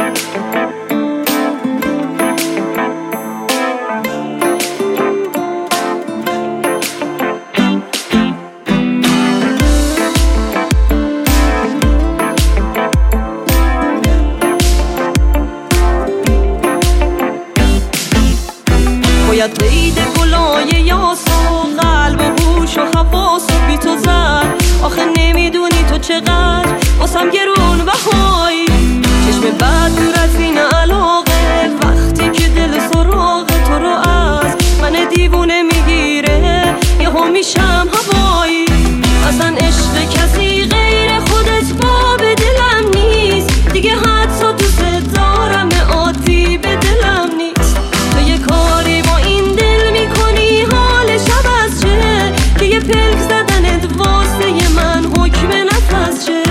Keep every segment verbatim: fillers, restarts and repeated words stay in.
باید قید گلای یاس و قلب و هوش و حواس و بی تو زد. آخه نمیدونی تو چقدر واسم گرون بهایی. چشم بد دور از این علاقه وقتی که دل سراغ تو رو از من دیوونه میگیره یهو میشم هوایی. اصلا عشق کسی غیر خودت باب دلم نیست دیگه، حتی دوست دارم عادی به دلم نیست. تو یه کاری با این دل میکنی حال شب از چه که یه پلک زدنت واسه من حکم نفس چه.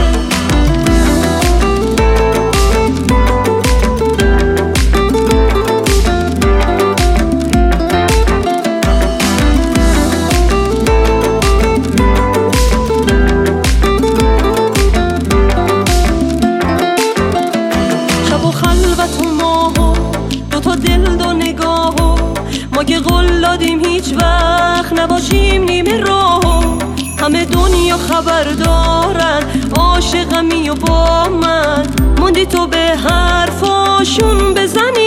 ما که قول دادیم هیچ وقت نباشیم نیمه راهو. همه دنیا خبر دارن عاشقمی و با من موندی تو به حرفاشون بزنی